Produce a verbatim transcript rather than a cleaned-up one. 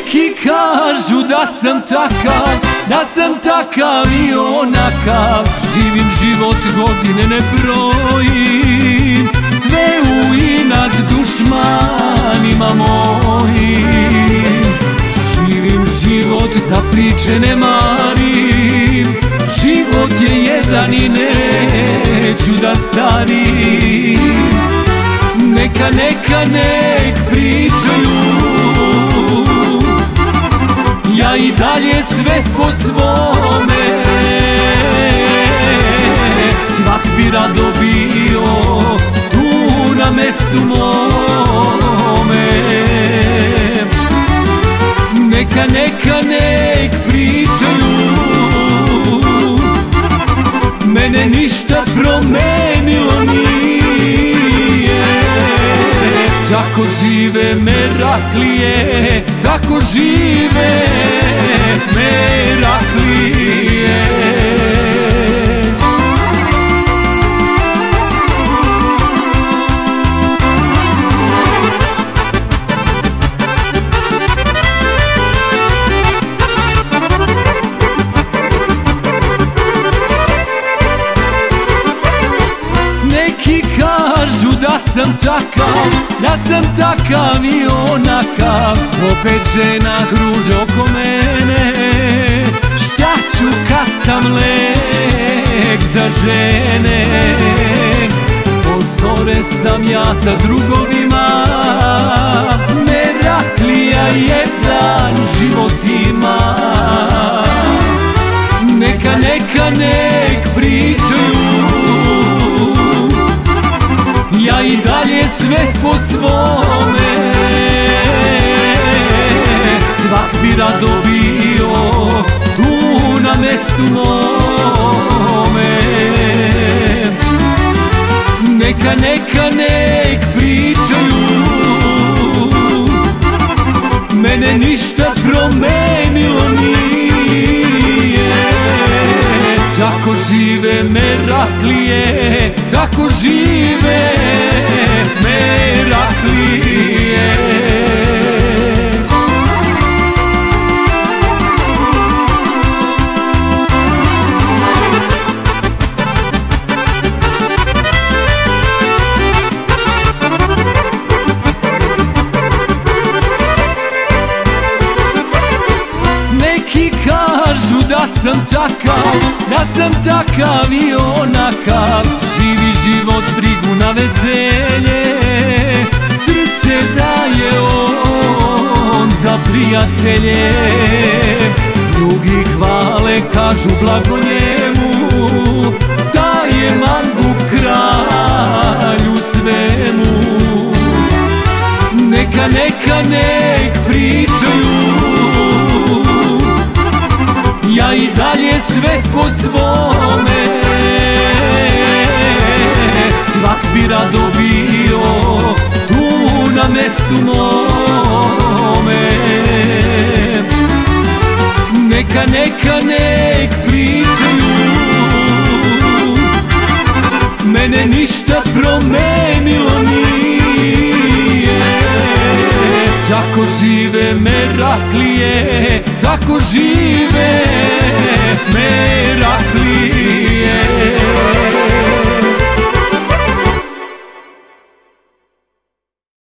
Neki kažu da sam takav, da sam takav i onakav. Živim život, godine ne brojim, sve u inat dušmanima mojim. Živim život, za priče ne marim, život je jedan i neću da starim. Neka, neka, nek pričaju, ja i dalje sve po svome. Svak bi rado bio tu na mestu mome. Neka, neka, nek pričaju, mene ništa promenilo nije. Tako žive Meraklije, tako žive Meraklije. Neki kažu da sam takav, da sam takav i onakav. Opet žena kruže oko mene, šta ću kad sam lek za žene. Pozore sam ja sa drugovima, Meraklija jedan život ima. Neka, neka, nek pričaju, ja i dalje sve po svome. Svak bi rado bio tu na mestu mome. Neka, neka, nek pričaju, mene ništa promenilo nije. Tako žive Meraklije, tako žive Meraklije. Neki kažu da sam takav, da sam takav i onakav. Živi život, brigu na veselje, srce daje on za prijatelje. Drugi hvale, kažu blago njemu, taj je mangup kralj u svemu. Neka, neka, nek pričaju, ja i dalje sve po svome. Svak bi rado bio tu na mestu mome. Neka, neka, nek pričaju, mene ništa promenilo nije. Tako žive Meraklije, tako žive Meraklije.